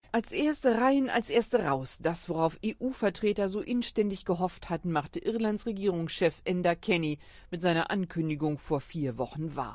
Als erste rein, als erste raus. Das, worauf EU-Vertreter so inständig gehofft hatten, machte Irlands Regierungschef Enda Kenny mit seiner Ankündigung vor 4 Wochen wahr.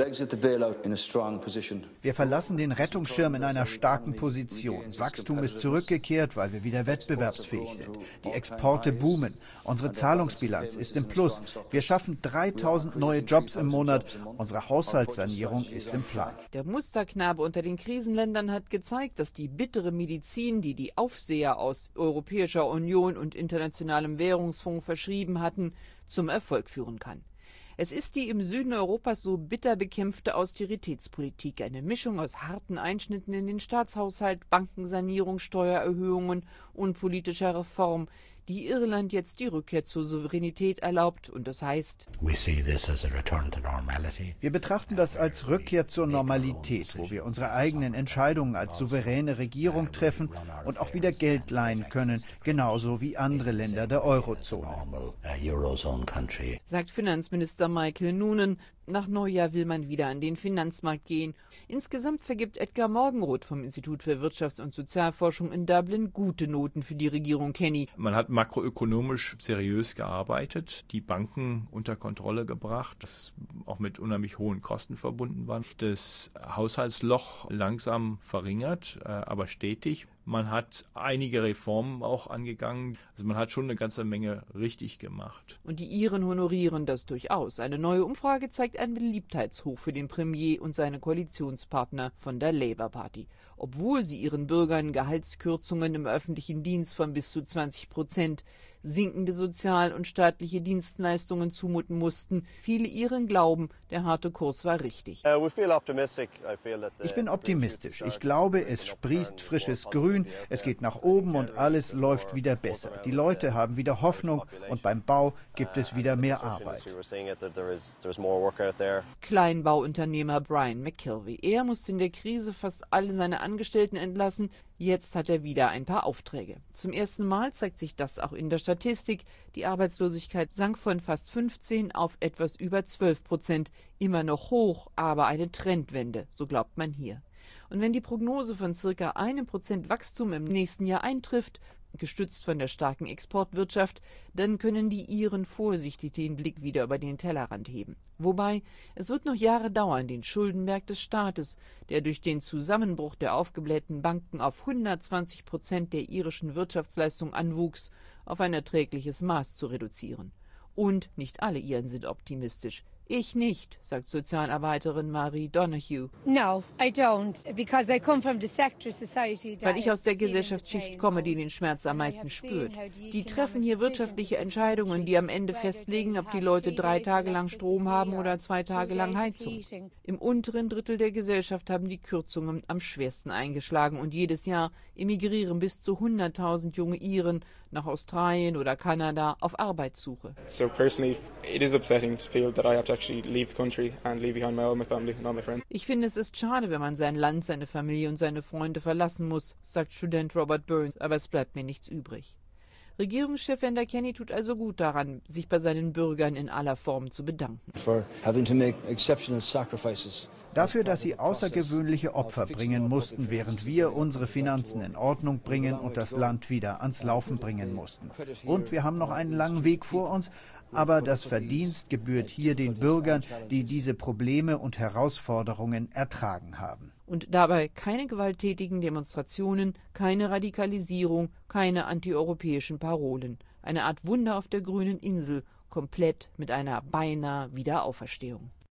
Wir verlassen den Rettungsschirm in einer starken Position. Wachstum ist zurückgekehrt, weil wir wieder wettbewerbsfähig sind. Die Exporte boomen. Unsere Zahlungsbilanz ist im Plus. Wir schaffen 3000 neue Jobs im Monat. Unsere Haushaltssanierung ist im Plan. Der Musterknabe unter den Krisenländern hat gezeigt, dass die bittere Medizin, die die Aufseher aus Europäischer Union und Internationalem Währungsfonds verschrieben hatten, zum Erfolg führen kann. Es ist die im Süden Europas so bitter bekämpfte Austeritätspolitik, eine Mischung aus harten Einschnitten in den Staatshaushalt, Bankensanierung, Steuererhöhungen und politischer Reform, die Irland jetzt die Rückkehr zur Souveränität erlaubt. Und das heißt, wir betrachten das als Rückkehr zur Normalität, wo wir unsere eigenen Entscheidungen als souveräne Regierung treffen und auch wieder Geld leihen können, genauso wie andere Länder der Eurozone. Sagt Finanzminister Michael Noonan. Nach Neujahr will man wieder an den Finanzmarkt gehen. Insgesamt vergibt Edgar Morgenroth vom Institut für Wirtschafts- und Sozialforschung in Dublin gute Noten für die Regierung Kenny. Man hat makroökonomisch seriös gearbeitet, die Banken unter Kontrolle gebracht, das auch mit unheimlich hohen Kosten verbunden war. Das Haushaltsloch langsam verringert, aber stetig. Man hat einige Reformen auch angegangen. Also man hat schon eine ganze Menge richtig gemacht. Und die Iren honorieren das durchaus. Eine neue Umfrage zeigt einen Beliebtheitshoch für den Premier und seine Koalitionspartner von der Labour Party. Obwohl sie ihren Bürgern Gehaltskürzungen im öffentlichen Dienst von bis zu 20%, sinkende Sozial- und staatliche Dienstleistungen zumuten mussten. Viele Iren glauben, der harte Kurs war richtig. Ich bin optimistisch. Ich glaube, es sprießt frisches Grün, es geht nach oben und alles läuft wieder besser. Die Leute haben wieder Hoffnung und beim Bau gibt es wieder mehr Arbeit. Kleinbauunternehmer Brian McKelvey. Er musste in der Krise fast alle seine Angestellten entlassen. Jetzt hat er wieder ein paar Aufträge. Zum ersten Mal zeigt sich das auch in der Statistik. Die Arbeitslosigkeit sank von fast 15 auf etwas über 12%. Immer noch hoch, aber eine Trendwende, so glaubt man hier. Und wenn die Prognose von ca. 1% Wachstum im nächsten Jahr eintrifft, gestützt von der starken Exportwirtschaft, dann können die Iren vorsichtig den Blick wieder über den Tellerrand heben. Wobei, es wird noch Jahre dauern, den Schuldenberg des Staates, der durch den Zusammenbruch der aufgeblähten Banken auf 120% der irischen Wirtschaftsleistung anwuchs, auf ein erträgliches Maß zu reduzieren. Und nicht alle Iren sind optimistisch. Ich nicht, sagt Sozialarbeiterin Marie Donoghue. No, I don't, because I come from the sector society. Weil ich aus der Gesellschaftsschicht komme, die den Schmerz am meisten spürt. Die treffen hier wirtschaftliche Entscheidungen, die am Ende festlegen, ob die Leute 3 Tage lang Strom haben oder 2 Tage lang Heizung. Im unteren Drittel der Gesellschaft haben die Kürzungen am schwersten eingeschlagen und jedes Jahr emigrieren bis zu 100.000 junge Iren nach Australien oder Kanada auf Arbeitssuche. So personally, it is upsetting to feel that I have to actually leave the country and leave behind my family and all my friends. Ich finde, es ist schade, wenn man sein Land, seine Familie und seine Freunde verlassen muss, sagt Student Robert Burns, aber es bleibt mir nichts übrig. Regierungschef Enda Kenny tut also gut daran, sich bei seinen Bürgern in aller Form zu bedanken. Dafür, dass sie außergewöhnliche Opfer bringen mussten, während wir unsere Finanzen in Ordnung bringen und das Land wieder ans Laufen bringen mussten. Und wir haben noch einen langen Weg vor uns, aber das Verdienst gebührt hier den Bürgern, die diese Probleme und Herausforderungen ertragen haben. Und dabei keine gewalttätigen Demonstrationen, keine Radikalisierung, keine antieuropäischen Parolen. Eine Art Wunder auf der grünen Insel, komplett mit einer beinahe Wiederauferstehung.